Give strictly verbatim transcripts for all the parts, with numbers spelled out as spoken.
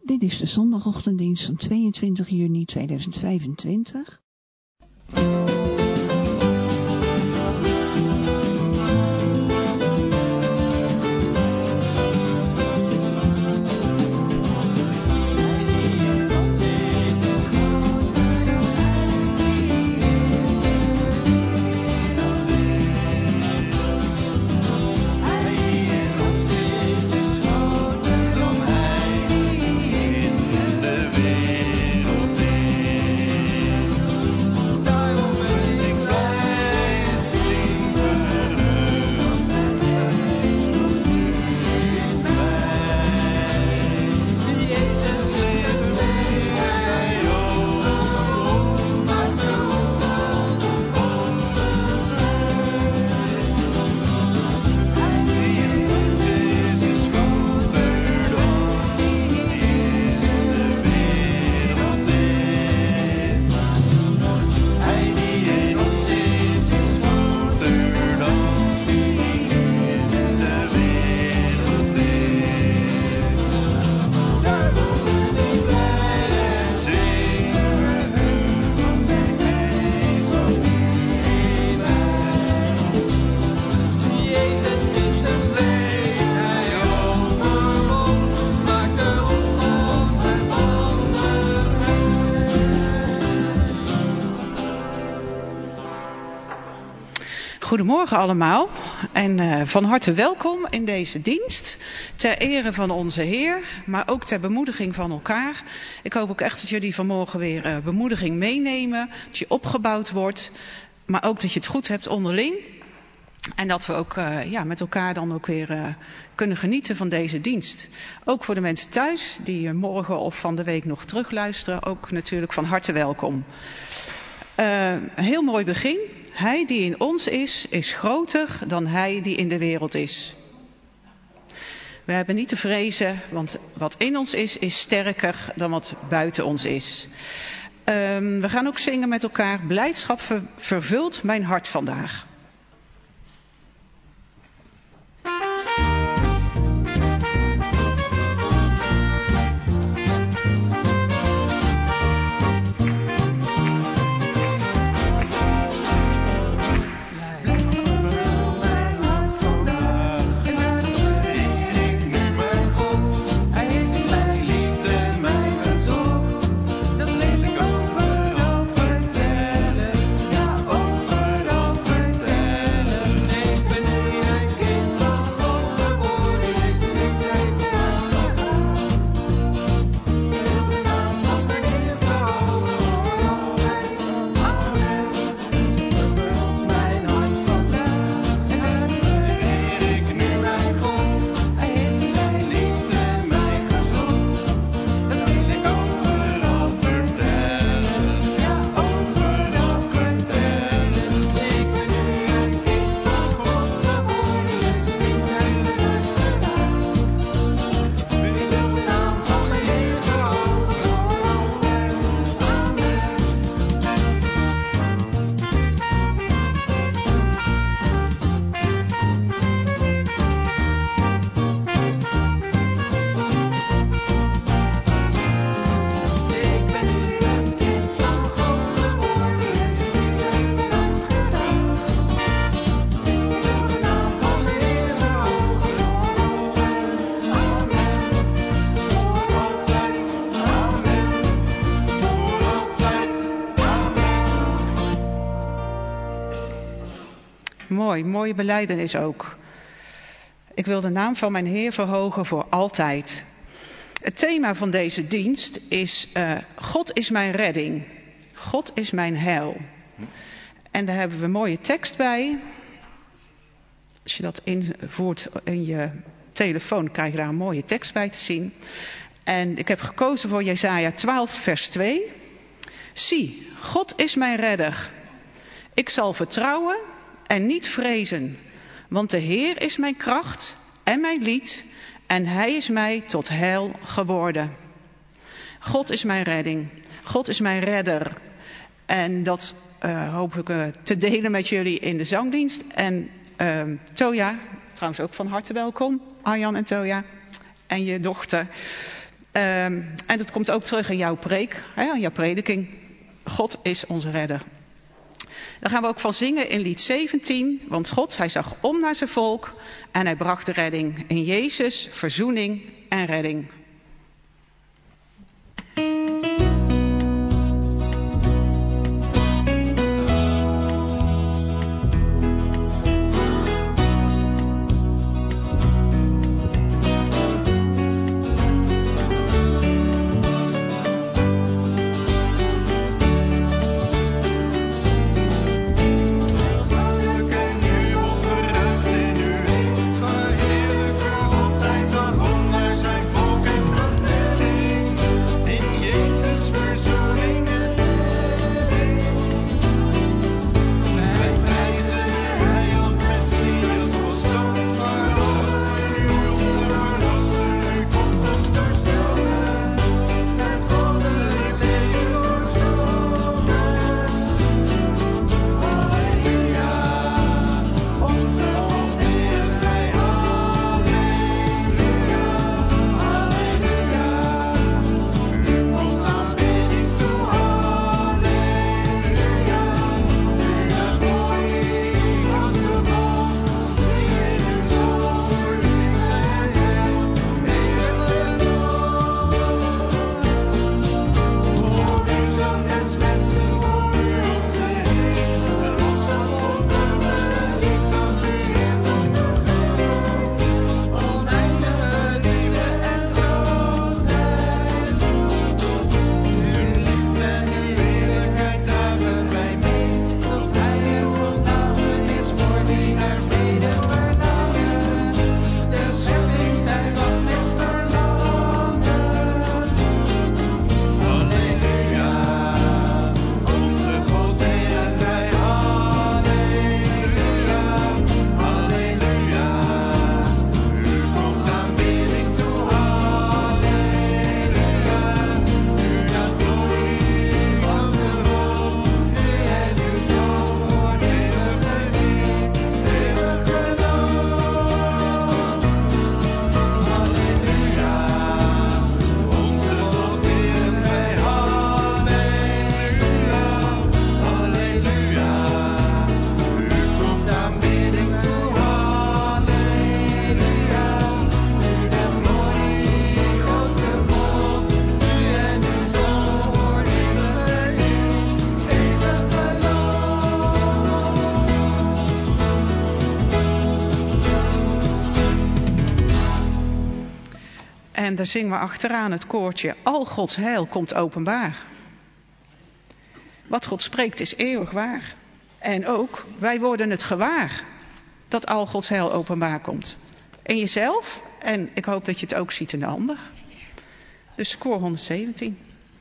Dit is de zondagochtenddienst van tweeëntwintig juni tweeduizend vijfentwintig. Goedemorgen allemaal en uh, van harte welkom in deze dienst. Ter ere van onze Heer, maar ook ter bemoediging van elkaar. Ik hoop ook echt dat jullie vanmorgen weer uh, bemoediging meenemen. Dat je opgebouwd wordt, maar ook dat je het goed hebt onderling. En dat we ook uh, ja, met elkaar dan ook weer uh, kunnen genieten van deze dienst. Ook voor de mensen thuis die uh, morgen of van de week nog terugluisteren. Ook natuurlijk van harte welkom. Uh, een heel mooi begin. Hij die in ons is, is groter dan hij die in de wereld is. We hebben niet te vrezen, want wat in ons is, is sterker dan wat buiten ons is. Um, we gaan ook zingen met elkaar. Blijdschap ver, vervult mijn hart vandaag. Mooi, mooie belijdenis ook. Ik wil de naam van mijn Heer verhogen voor altijd. Het thema van deze dienst is uh, God is mijn redding. God is mijn heil. En daar hebben we een mooie tekst bij. Als je dat invoert in je telefoon, krijg je daar een mooie tekst bij te zien. En ik heb gekozen voor Jesaja twaalf vers twee. Zie, God is mijn redder. Ik zal vertrouwen en niet vrezen, want de Heer is mijn kracht en mijn lied en Hij is mij tot heil geworden. God is mijn redding, God is mijn redder. En dat uh, hoop ik uh, te delen met jullie in de zangdienst. En uh, Toja, trouwens ook van harte welkom, Arjan en Toja en je dochter. Um, en dat komt ook terug in jouw preek, hè, in jouw prediking. God is onze redder. Daar gaan we ook van zingen in lied zeventien. Want God, hij zag om naar zijn volk en hij bracht de redding. In Jezus, verzoening en redding. En daar zingen we achteraan het koortje. Al Gods heil komt openbaar. Wat God spreekt is eeuwig waar. En ook, wij worden het gewaar dat al Gods heil openbaar komt. In jezelf en ik hoop dat je het ook ziet in de ander. Dus koor honderdzeventien.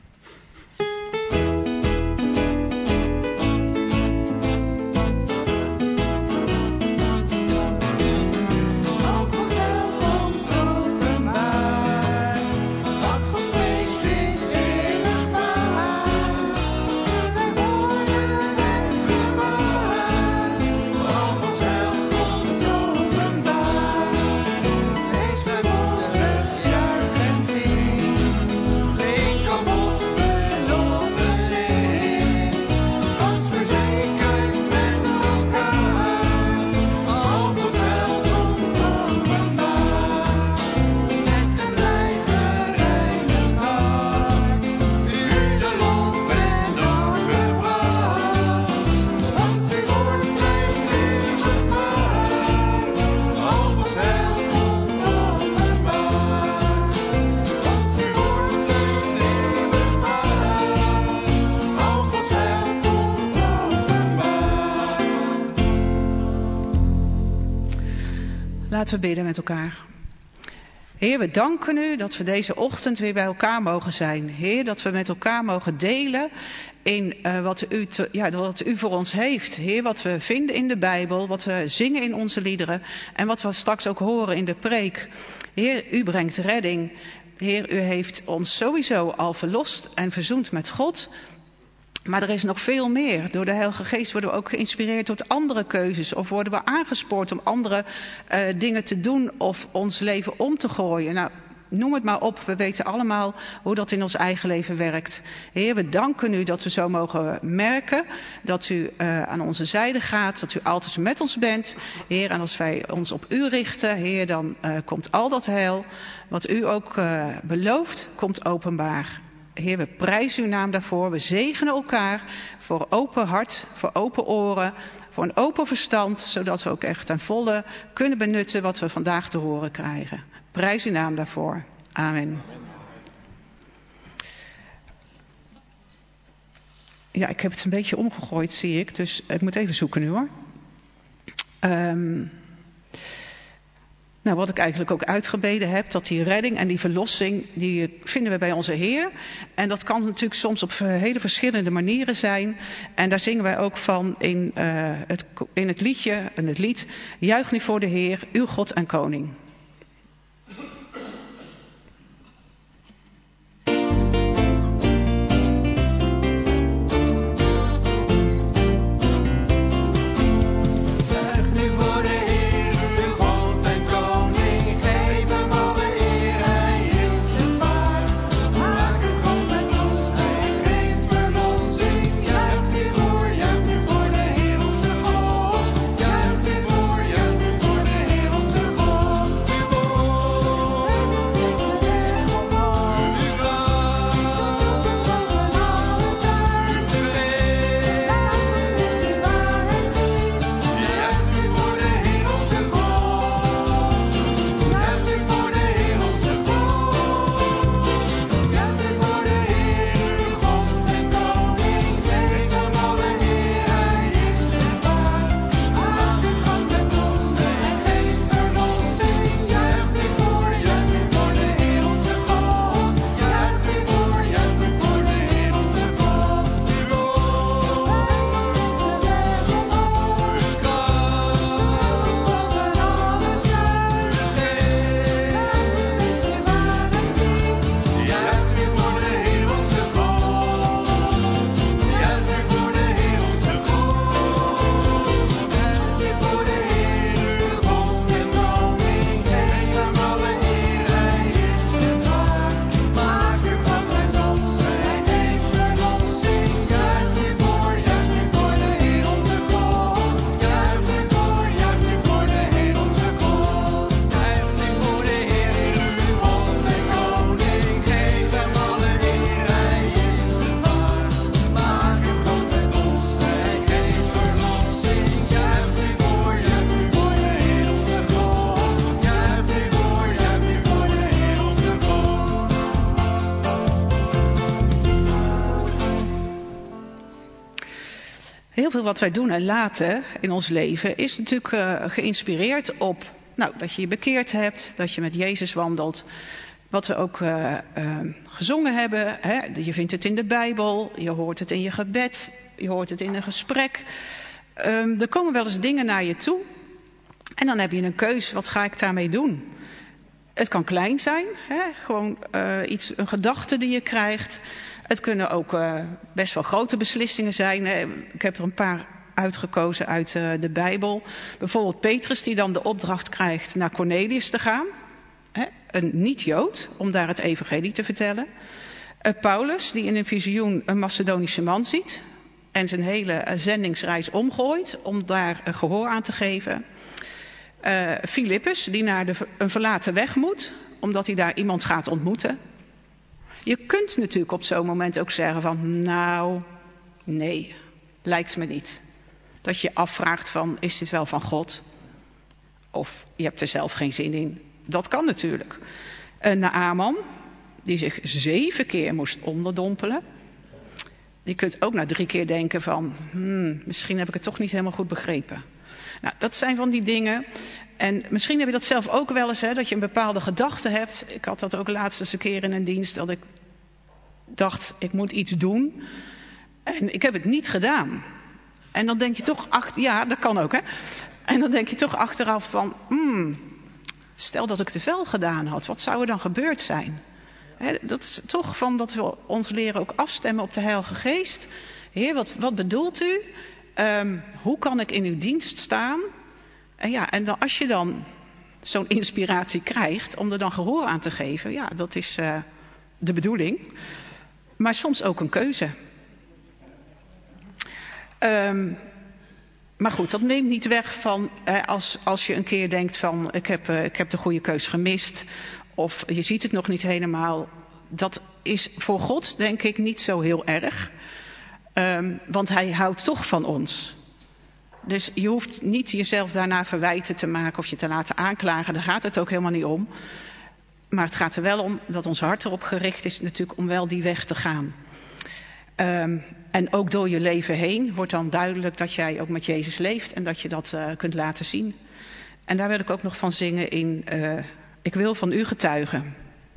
Laten we bidden met elkaar. Heer, we danken u dat we deze ochtend weer bij elkaar mogen zijn. Heer, dat we met elkaar mogen delen in uh, wat, u te, ja, wat u voor ons heeft. Heer, wat we vinden in de Bijbel, wat we zingen in onze liederen en wat we straks ook horen in de preek. Heer, u brengt redding. Heer, u heeft ons sowieso al verlost en verzoend met God. Maar er is nog veel meer. Door de Heilige Geest worden we ook geïnspireerd tot andere keuzes. Of worden we aangespoord om andere uh, dingen te doen of ons leven om te gooien. Nou, noem het maar op. We weten allemaal hoe dat in ons eigen leven werkt. Heer, we danken u dat we zo mogen merken. Dat u uh, aan onze zijde gaat. Dat u altijd met ons bent. Heer, en als wij ons op u richten, Heer, dan uh, komt al dat heil. Wat u ook uh, belooft, komt openbaar. Heer, we prijzen uw naam daarvoor. We zegenen elkaar voor open hart, voor open oren, voor een open verstand, zodat we ook echt ten volle kunnen benutten wat we vandaag te horen krijgen. Prijs uw naam daarvoor. Amen. Ja, ik heb het een beetje omgegooid, zie ik. Dus ik moet even zoeken nu hoor. Um, nou, wat ik eigenlijk ook uitgebeden heb, dat die redding en die verlossing, die vinden we bij onze Heer. En dat kan natuurlijk soms op hele verschillende manieren zijn. En daar zingen wij ook van in, uh, het, in het liedje, in het lied, Juich nu voor de Heer, uw God en Koning. Heel veel wat wij doen en laten in ons leven is natuurlijk uh, geïnspireerd op nou, dat je je bekeerd hebt, dat je met Jezus wandelt. Wat we ook uh, uh, gezongen hebben, hè? Je vindt het in de Bijbel, je hoort het in je gebed, je hoort het in een gesprek. Um, er komen wel eens dingen naar je toe en dan heb je een keus, wat ga ik daarmee doen? Het kan klein zijn, hè? Gewoon uh, iets, een gedachte die je krijgt. Het kunnen ook uh, best wel grote beslissingen zijn. Hè? Ik heb er een paar uitgekozen uit uh, de Bijbel. Bijvoorbeeld Petrus die dan de opdracht krijgt naar Cornelius te gaan. Hè? Een niet-Jood, om daar het evangelie te vertellen. Uh, Paulus die in een visioen een Macedonische man ziet. En zijn hele uh, zendingsreis omgooit om daar uh, gehoor aan te geven. Uh, Filippus die naar de, een verlaten weg moet, omdat hij daar iemand gaat ontmoeten. Je kunt natuurlijk op zo'n moment ook zeggen van, nou, nee, lijkt me niet. Dat je afvraagt van, is dit wel van God? Of je hebt er zelf geen zin in. Dat kan natuurlijk. Uh, Naaman, die zich zeven keer moest onderdompelen. Je kunt ook na drie keer denken van, hmm, misschien heb ik het toch niet helemaal goed begrepen. Nou, dat zijn van die dingen. En misschien heb je dat zelf ook wel eens, hè, dat je een bepaalde gedachte hebt. Ik had dat ook laatst eens een keer in een dienst, dat ik dacht, ik moet iets doen. En ik heb het niet gedaan. En dan denk je toch, ach, ja, dat kan ook, hè. En dan denk je toch achteraf van, hmm, stel dat ik het wel gedaan had, wat zou er dan gebeurd zijn? Hè, dat is toch van dat we ons leren ook afstemmen op de Heilige Geest. Heer, wat, wat bedoelt u? Um, hoe kan ik in uw dienst staan? En ja, en dan, als je dan zo'n inspiratie krijgt, om er dan gehoor aan te geven. Ja, dat is uh, de bedoeling. Maar soms ook een keuze. Um, maar goed, dat neemt niet weg van eh, als, als je een keer denkt van ik heb, uh, ik heb de goede keus gemist. Of je ziet het nog niet helemaal. Dat is voor God denk ik niet zo heel erg. Um, want hij houdt toch van ons. Dus je hoeft niet jezelf daarna verwijten te maken of je te laten aanklagen. Daar gaat het ook helemaal niet om. Maar het gaat er wel om dat ons hart erop gericht is natuurlijk om wel die weg te gaan. Um, en ook door je leven heen wordt dan duidelijk dat jij ook met Jezus leeft. En dat je dat uh, kunt laten zien. En daar wil ik ook nog van zingen in uh, Ik wil van u getuigen.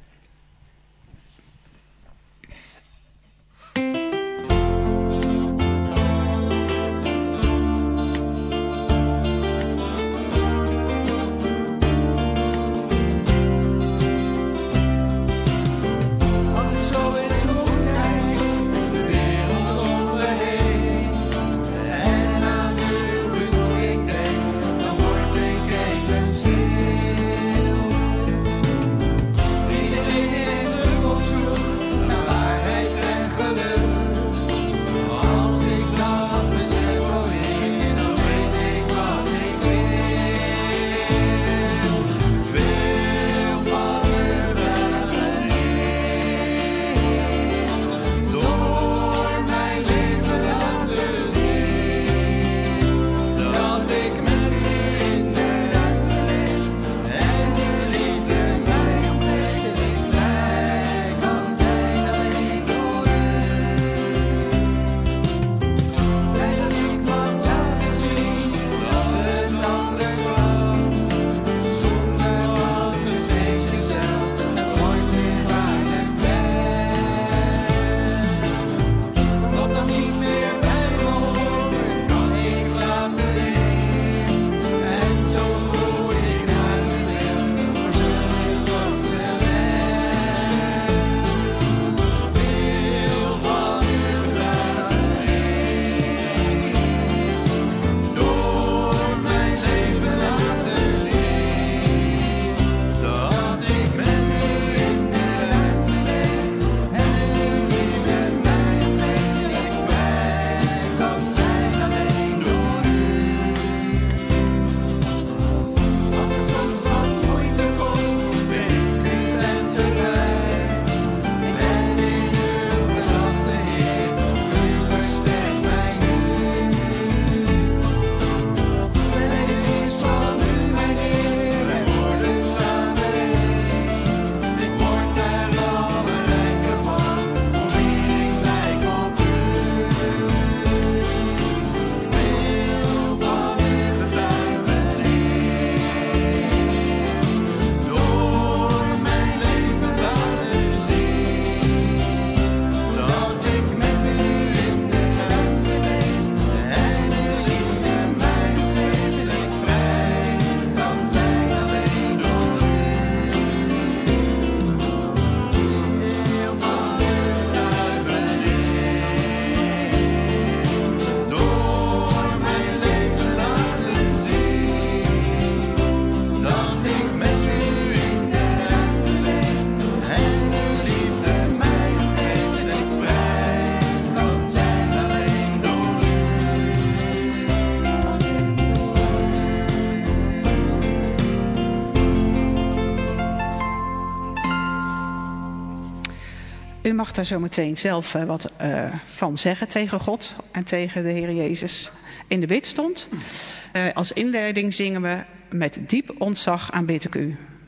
U mag daar zo meteen zelf uh, wat uh, van zeggen tegen God en tegen de Heer Jezus. In de bidstond. Uh, als inleiding zingen we met diep ontzag aanbid ik u.